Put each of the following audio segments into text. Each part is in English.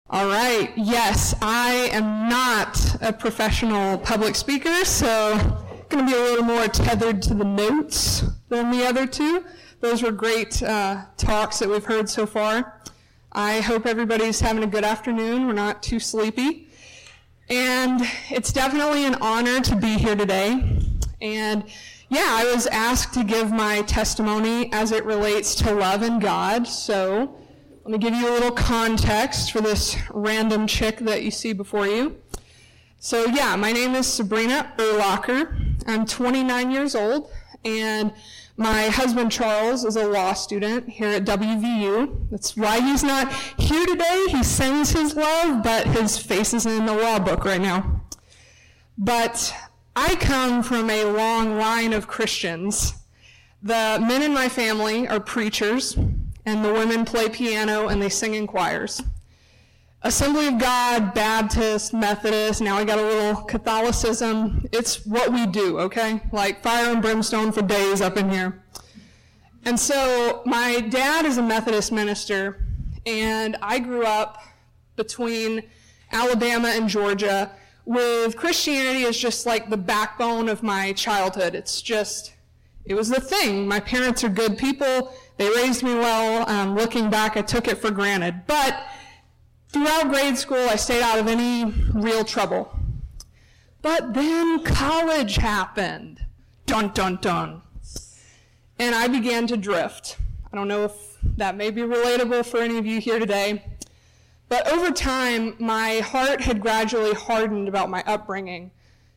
All right, yes, I am not a professional public speaker, so I'm going to be a little more tethered to the notes than the other two. Those were great talks that we've heard so far. I hope everybody's having a good afternoon. We're not too sleepy. And it's definitely an honor to be here today. And yeah, I was asked to give my testimony as it relates to love and God, so let me give you a little context for this random chick that you see before you. So yeah, my name is Sabrina Urlacher. I'm 29 years old, and my husband Charles is a law student here at WVU. That's why he's not here today. He sends his love, but his face isn't in the law book right now. But I come from a long line of Christians. The men in my family are preachers, and the women play piano and they sing in choirs. Assembly of God, Baptist, Methodist, now I got a little Catholicism. It's what we do, okay? Like fire and brimstone for days up in here. And so my dad is a Methodist minister, and I grew up between Alabama and Georgia with Christianity as just like the backbone of my childhood. It was the thing. My parents are good people. They raised me well. Looking back, I took it for granted. But throughout grade school, I stayed out of any real trouble. But then college happened. Dun, dun, dun. And I began to drift. I don't know if that may be relatable for any of you here today. But over time, my heart had gradually hardened about my upbringing.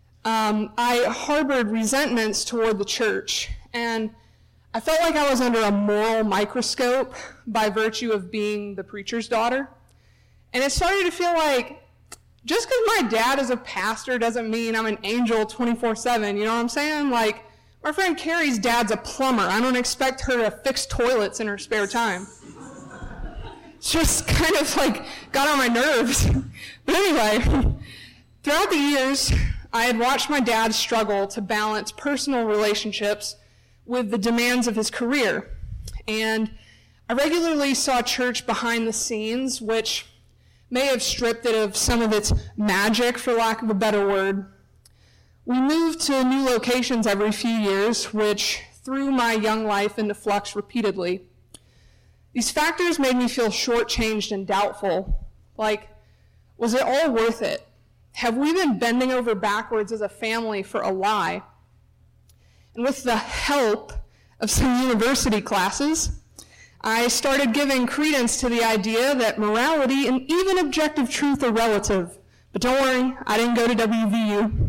I harbored resentments toward the church, and I felt like I was under a moral microscope by virtue of being the preacher's daughter. And it started to feel like just because my dad is a pastor doesn't mean I'm an angel 24/7, you know what I'm saying? Like, my friend Carrie's dad's a plumber. I don't expect her to fix toilets in her spare time. It's just kind of like got on my nerves. But anyway, throughout the years, I had watched my dad struggle to balance personal relationships with the demands of his career. And I regularly saw church behind the scenes, which may have stripped it of some of its magic, for lack of a better word. We moved to new locations every few years, which threw my young life into flux repeatedly. These factors made me feel shortchanged and doubtful. Like, was it all worth it? Have we been bending over backwards as a family for a lie? And with the help of some university classes, I started giving credence to the idea that morality and even objective truth are relative. But don't worry, I didn't go to WVU.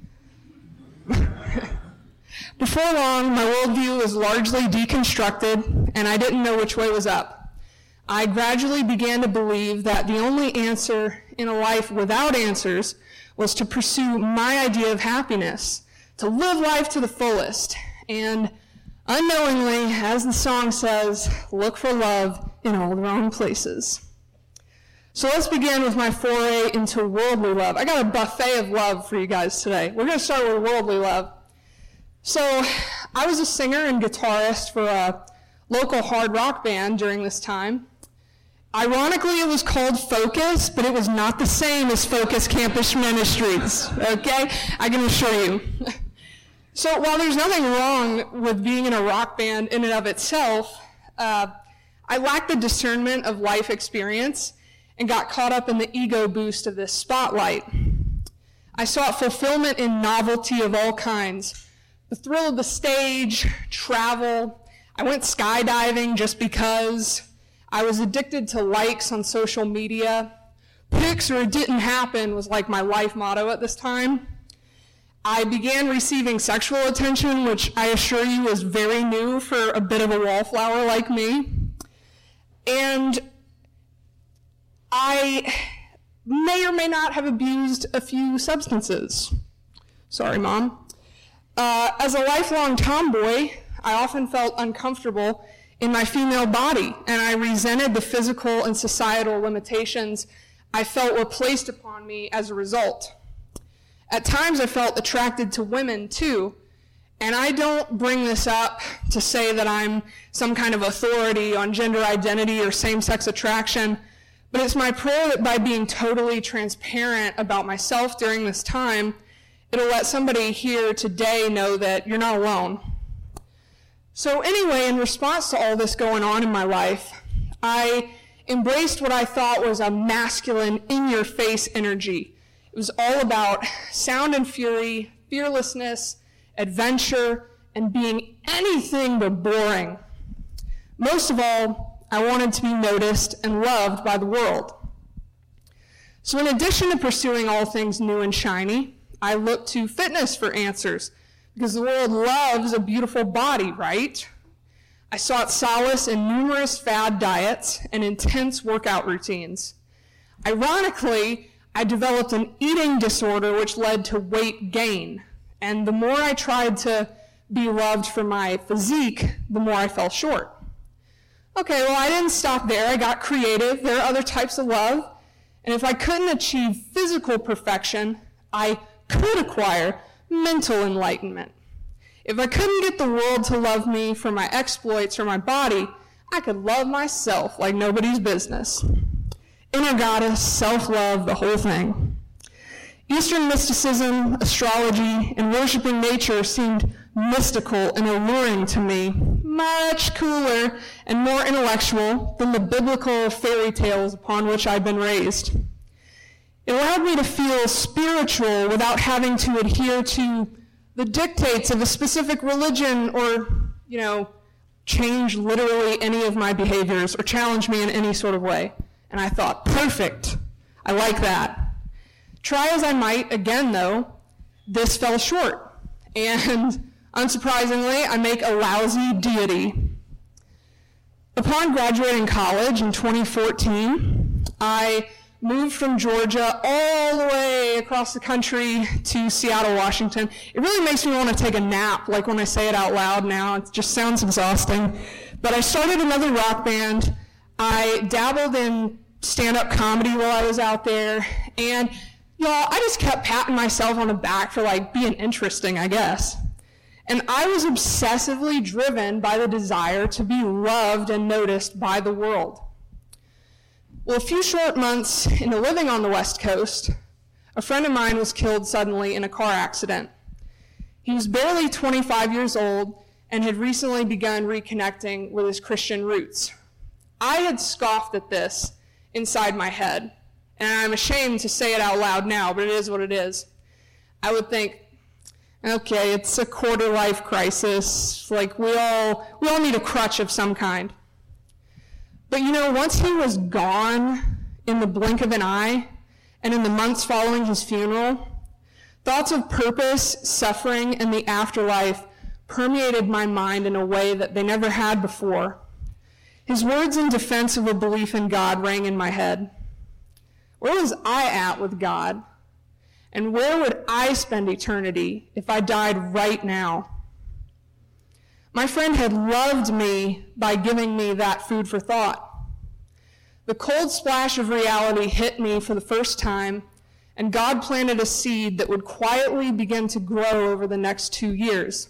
Before long, my worldview was largely deconstructed, and I didn't know which way was up. I gradually began to believe that the only answer in a life without answers was to pursue my idea of happiness, to live life to the fullest, and unknowingly, as the song says, look for love in all the wrong places. So let's begin with my foray into worldly love. I got a buffet of love for you guys today. We're going to start with worldly love. So I was a singer and guitarist for a local hard rock band during this time. Ironically, it was called Focus, but it was not the same as Focus Campus Ministries, okay? I can assure you. So while there's nothing wrong with being in a rock band in and of itself, I lacked the discernment of life experience and got caught up in the ego boost of this spotlight. I sought fulfillment in novelty of all kinds. The thrill of the stage, travel. I went skydiving just because. I was addicted to likes on social media. Pics or it didn't happen was like my life motto at this time. I began receiving sexual attention, which I assure you was very new for a bit of a wallflower like me. And I may or may not have abused a few substances. Sorry, Mom. As a lifelong tomboy, I often felt uncomfortable in my female body, and I resented the physical and societal limitations I felt were placed upon me as a result. At times, I felt attracted to women, too, and I don't bring this up to say that I'm some kind of authority on gender identity or same-sex attraction, But it's my prayer that by being totally transparent about myself during this time, it'll let somebody here today know that you're not alone. So anyway, in response to all this going on in my life, I embraced what I thought was a masculine, in-your-face energy. It was all about sound and fury, fearlessness, adventure, and being anything but boring. Most of all, I wanted to be noticed and loved by the world. So in addition to pursuing all things new and shiny, I looked to fitness for answers, because the world loves a beautiful body, right? I sought solace in numerous fad diets and intense workout routines. Ironically, I developed an eating disorder which led to weight gain. And the more I tried to be loved for my physique, the more I fell short. Okay, well, I didn't stop there. I got creative. There are other types of love. And if I couldn't achieve physical perfection, I could acquire mental enlightenment. If I couldn't get the world to love me for my exploits or my body, I could love myself like nobody's business. Inner goddess, self-love, the whole thing. Eastern mysticism, astrology, and worshiping nature seemed mystical and alluring to me, much cooler and more intellectual than the biblical fairy tales upon which I'd been raised. It allowed me to feel spiritual without having to adhere to the dictates of a specific religion or, change literally any of my behaviors or challenge me in any sort of way. And I thought, perfect. I like that. Try as I might, again though, this fell short. And unsurprisingly, I make a lousy deity. Upon graduating college in 2014, I moved from Georgia all the way across the country to Seattle, Washington. It really makes me want to take a nap, like when I say it out loud now. It just sounds exhausting. But I started another rock band. I dabbled in stand-up comedy while I was out there. And, I just kept patting myself on the back for, being interesting, I guess. And I was obsessively driven by the desire to be loved and noticed by the world. Well, a few short months into living on the West Coast, a friend of mine was killed suddenly in a car accident. He was barely 25 years old and had recently begun reconnecting with his Christian roots. I had scoffed at this inside my head, and I'm ashamed to say it out loud now, but it is what it is. I would think, okay, it's a quarter-life crisis. We all need a crutch of some kind. But once he was gone in the blink of an eye, and in the months following his funeral, thoughts of purpose, suffering, and the afterlife permeated my mind in a way that they never had before. His words in defense of a belief in God rang in my head. Where was I at with God? And where would I spend eternity if I died right now? My friend had loved me by giving me that food for thought. The cold splash of reality hit me for the first time, and God planted a seed that would quietly begin to grow over the next 2 years.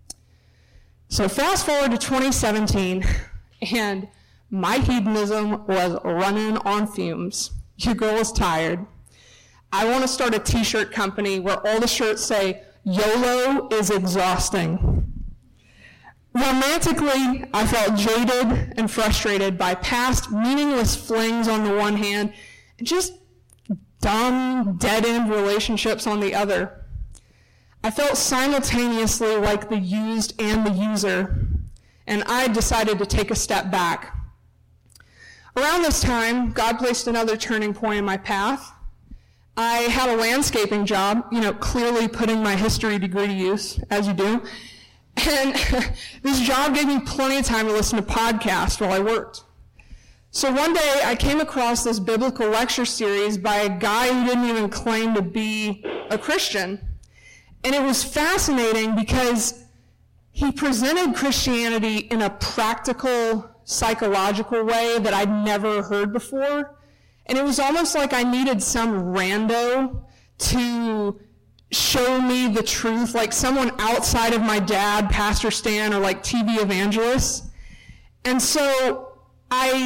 So fast forward to 2017, and my hedonism was running on fumes. Your girl is tired. I want to start a t-shirt company where all the shirts say, YOLO is exhausting. Romantically, I felt jaded and frustrated by past meaningless flings on the one hand, and just dumb, dead-end relationships on the other. I felt simultaneously like the used and the user, and I decided to take a step back. Around this time, God placed another turning point in my path. I had a landscaping job, clearly putting my history degree to use, as you do. And this job gave me plenty of time to listen to podcasts while I worked. So one day I came across this biblical lecture series by a guy who didn't even claim to be a Christian. And it was fascinating because he presented Christianity in a practical, psychological way that I'd never heard before. And it was almost like I needed some rando to show me the truth, like someone outside of my dad, Pastor Stan, or TV evangelists. And so I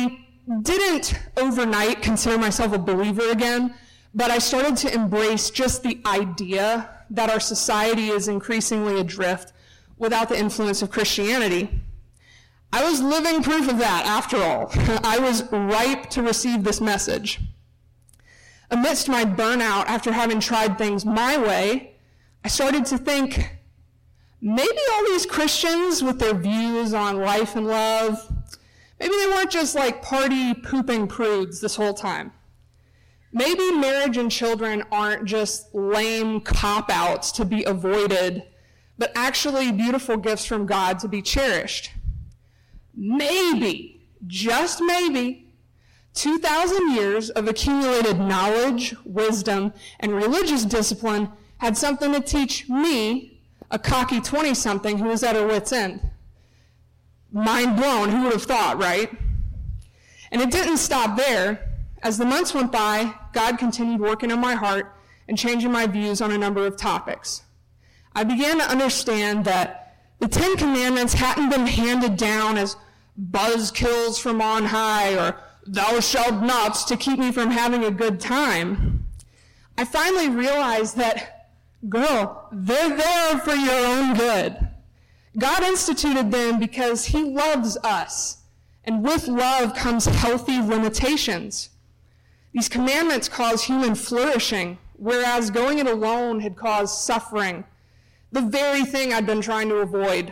didn't overnight consider myself a believer again, but I started to embrace just the idea that our society is increasingly adrift without the influence of Christianity. I was living proof of that, after all. I was ripe to receive this message. Amidst my burnout after having tried things my way, I started to think, maybe all these Christians with their views on life and love, maybe they weren't just like party pooping prudes this whole time. Maybe marriage and children aren't just lame cop-outs to be avoided, but actually beautiful gifts from God to be cherished. Maybe, just maybe, 2,000 years of accumulated knowledge, wisdom, and religious discipline had something to teach me, a cocky 20-something who was at her wit's end. Mind blown, who would have thought, right? And it didn't stop there. As the months went by, God continued working on my heart and changing my views on a number of topics. I began to understand that the 10 Commandments hadn't been handed down as buzzkills from on high or thou shalt nots to keep me from having a good time. I finally realized that, girl, they're there for your own good. God instituted them because he loves us, and with love comes healthy limitations. These commandments cause human flourishing, whereas going it alone had caused suffering, the very thing I'd been trying to avoid.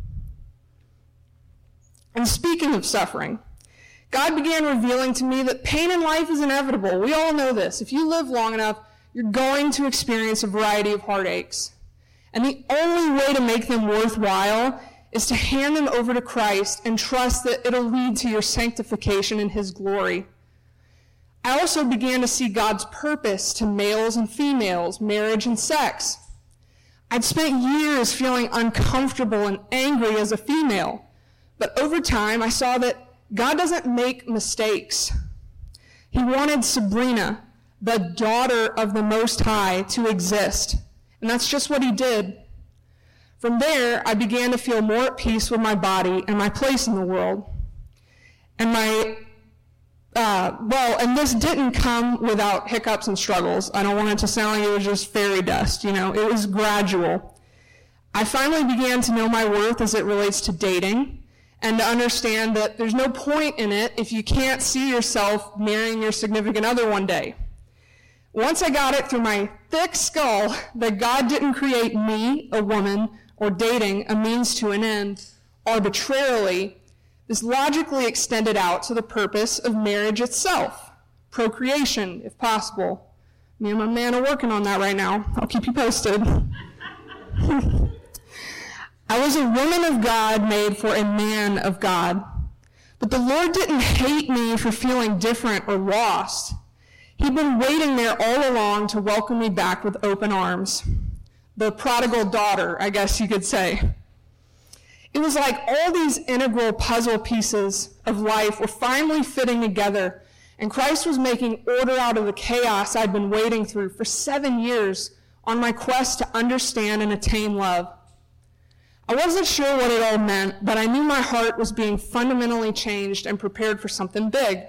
And speaking of suffering, God began revealing to me that pain in life is inevitable. We all know this. If you live long enough, you're going to experience a variety of heartaches. And the only way to make them worthwhile is to hand them over to Christ and trust that it'll lead to your sanctification in his glory. I also began to see God's purpose to males and females, marriage and sex. I'd spent years feeling uncomfortable and angry as a female, but over time I saw that God doesn't make mistakes. He wanted Sabrina, the daughter of the Most High, to exist, and that's just what he did. From there, I began to feel more at peace with my body and my place in the world. And and this didn't come without hiccups and struggles. I don't want it to sound like it was just fairy dust, it was gradual. I finally began to know my worth as it relates to dating, and to understand that there's no point in it if you can't see yourself marrying your significant other one day. Once I got it through my thick skull that God didn't create me, a woman, or dating a means to an end arbitrarily, this logically extended out to the purpose of marriage itself, procreation, if possible. Me and my man are working on that right now. I'll keep you posted. I was a woman of God made for a man of God. But the Lord didn't hate me for feeling different or lost. He'd been waiting there all along to welcome me back with open arms. The prodigal daughter, I guess you could say. It was like all these integral puzzle pieces of life were finally fitting together, and Christ was making order out of the chaos I'd been wading through for 7 years on my quest to understand and attain love. I wasn't sure what it all meant, but I knew my heart was being fundamentally changed and prepared for something big.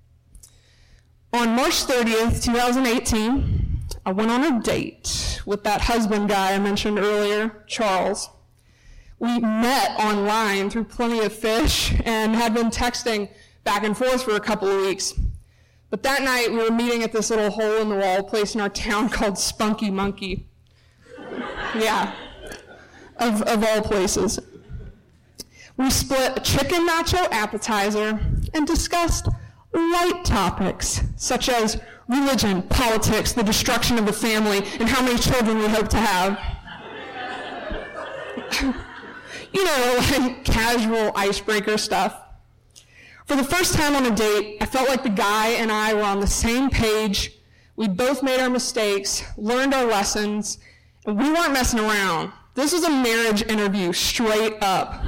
On March 30th, 2018, I went on a date with that husband guy I mentioned earlier, Charles. We met online through Plenty of Fish and had been texting back and forth for a couple of weeks. But that night, we were meeting at this little hole-in-the-wall place in our town called Spunky Monkey. Yeah. Of all places. We split a chicken nacho appetizer and discussed light topics such as religion, politics, the destruction of the family, and how many children we hope to have. Like casual icebreaker stuff. For the first time on a date, I felt like the guy and I were on the same page. We'd both made our mistakes, learned our lessons, and we weren't messing around. This was a marriage interview, straight up.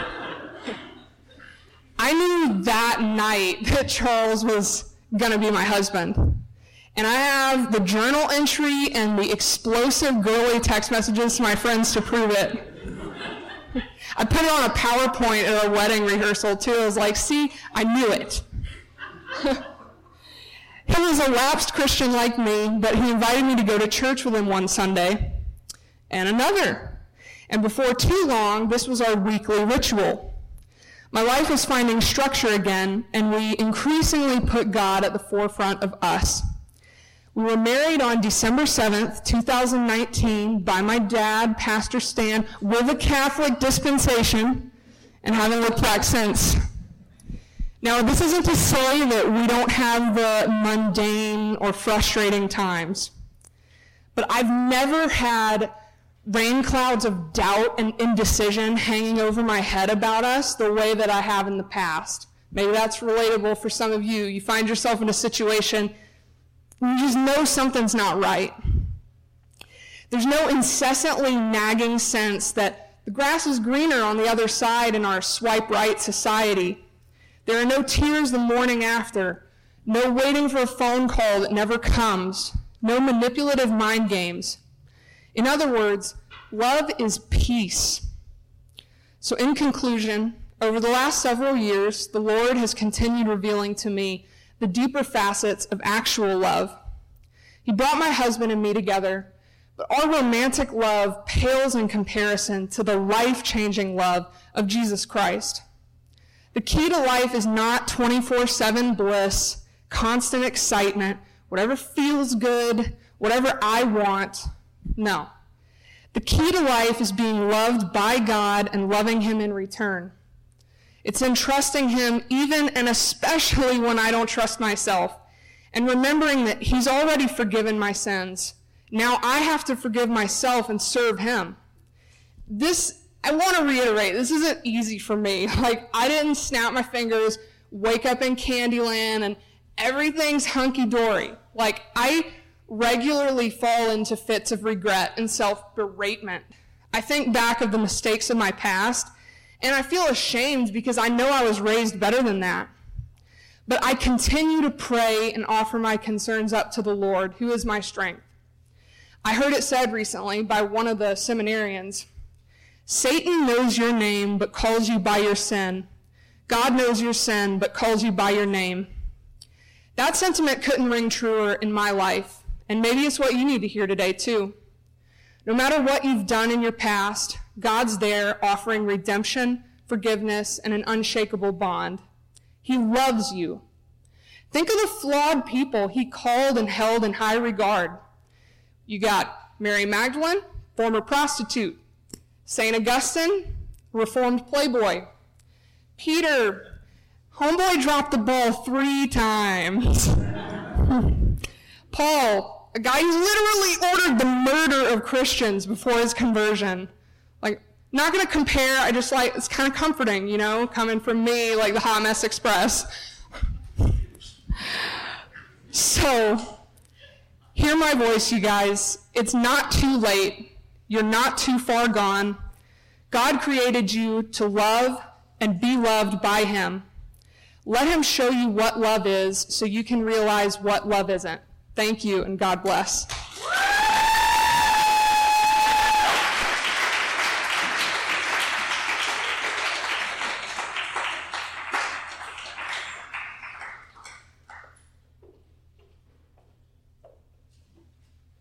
I knew that night that Charles was going to be my husband. And I have the journal entry and the explosive girly text messages to my friends to prove it. I put it on a PowerPoint at our wedding rehearsal, too. I was like, see, I knew it. He was a lapsed Christian like me, but he invited me to go to church with him one Sunday and another. And before too long, this was our weekly ritual. My life was finding structure again, and we increasingly put God at the forefront of us. We were married on December 7th, 2019, by my dad, Pastor Stan, with a Catholic dispensation, and haven't looked back since. Now, this isn't to say that we don't have the mundane or frustrating times, but I've never had rain clouds of doubt and indecision hanging over my head about us the way that I have in the past. Maybe that's relatable for some of you. You find yourself in a situation you just know something's not right. There's no incessantly nagging sense that the grass is greener on the other side in our swipe right society. There are no tears the morning after, no waiting for a phone call that never comes, no manipulative mind games. In other words, love is peace. So in conclusion, over the last several years, the Lord has continued revealing to me the deeper facets of actual love. He brought my husband and me together, but our romantic love pales in comparison to the life-changing love of Jesus Christ. The key to life is not 24/7 bliss, constant excitement, whatever feels good, whatever I want. No. The key to life is being loved by God and loving him in return. It's in trusting him even and especially when I don't trust myself, and remembering that he's already forgiven my sins. Now I have to forgive myself and serve him. I want to reiterate, this isn't easy for me. I didn't snap my fingers, wake up in Candyland, and everything's hunky-dory. I regularly fall into fits of regret and self-beratement. I think back of the mistakes of my past, and I feel ashamed because I know I was raised better than that. But I continue to pray and offer my concerns up to the Lord, who is my strength. I heard it said recently by one of the seminarians, Satan knows your name, but calls you by your sin. God knows your sin, but calls you by your name. That sentiment couldn't ring truer in my life, and maybe it's what you need to hear today too. No matter what you've done in your past, God's there offering redemption, forgiveness, and an unshakable bond. He loves you. Think of the flawed people he called and held in high regard. You got Mary Magdalene, former prostitute. St. Augustine, reformed playboy. Peter, homeboy dropped the ball 3 times. Paul, a guy who literally ordered the murder of Christians before his conversion. Not going to compare, it's kind of comforting, coming from me, the Hot Mess Express. So, hear my voice, you guys. It's not too late. You're not too far gone. God created you to love and be loved by him. Let him show you what love is so you can realize what love isn't. Thank you, and God bless.